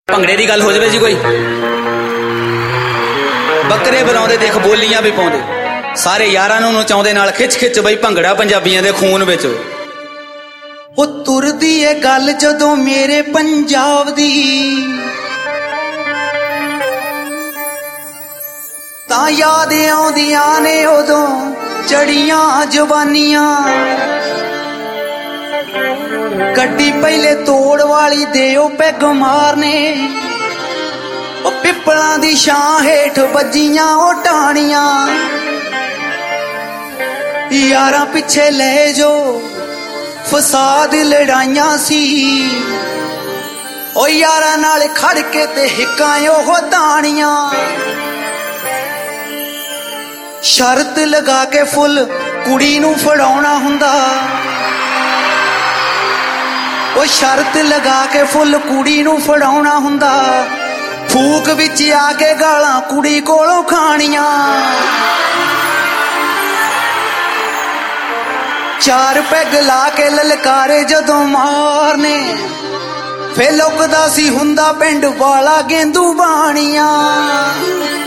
ਭੰਗੜੇ ਦੀ ਗੱਲ ਹੋ ਜਾਵੇ ਜੀ, ਕੋਈ ਬੱਕਰੇ ਬਣਾਉਂਦੇ ਦੇਖ ਬੋਲੀਆਂ ਵੀ ਪਾਉਂਦੇ, ਸਾਰੇ ਯਾਰਾਂ ਨੂੰ ਨਚਾਉਂਦੇ ਨਾਲ ਖਿੱਚ ਖਿੱਚ ਬਈ ਭੰਗੜਾ ਪੰਜਾਬੀਆਂ ਦੇ ਖੂਨ ਵਿੱਚ। ਉਹ ਤੁਰਦੀ ਏ ਗੱਲ ਜਦੋਂ ਮੇਰੇ ਪੰਜਾਬ ਦੀ, ਤਾਂ ਯਾਦ ਆਉਂਦੀਆਂ ਨੇ ਉਦੋਂ ਚੜੀਆਂ ਜਵਾਨੀਆਂ। ਗੱਡੀ ਪਹਿਲੇ ਤੋੜ ਵਾਲੀ ਦੇ ਉਹ ਪੈਗ ਮਾਰਨੇ, ਉਹ ਪਿੱਪਲਾਂ ਦੀ ਛਾਂ ਹੇਠ ਵੱਜੀਆਂ ਉਹ ਟਾਹਣੀਆਂ। ਯਾਰਾਂ ਪਿੱਛੇ ਲੈ ਜੋ ਫਸਾਦ ਲੜਾਈਆਂ ਸੀ, ਉਹ ਯਾਰਾਂ ਨਾਲ ਖੜ ਕੇ ਤੇ ਹਿੱਕਾਂ ਉਹ ਤਾਣੀਆਂ। ਸ਼ਰਤ ਲਗਾ ਕੇ ਫੁੱਲ ਕੁੜੀ ਨੂੰ ਫੜਾਉਣਾ ਹੁੰਦਾ, ਉਹ ਸ਼ਰਤ ਲਗਾ ਕੇ ਫੁੱਲ ਕੁੜੀ ਨੂੰ ਫੜਾਉਣਾ ਹੁੰਦਾ। ਫੂਕ ਵਿੱਚ ਆ ਕੇ ਗਾਲਾਂ ਕੁੜੀ ਕੋਲੋਂ ਖਾਣੀਆਂ। ਚਾਰ ਪੈਗ ਲਾ ਕੇ ਲਲਕਾਰੇ ਜਦੋਂ ਮਾਰਨੇ, ਫੇ ਲੁਕਦਾ ਸੀ ਹੁੰਦਾ ਪਿੰਡ ਵਾਲਾ ਗੇਂਦੂ ਬਾਣੀਆਂ।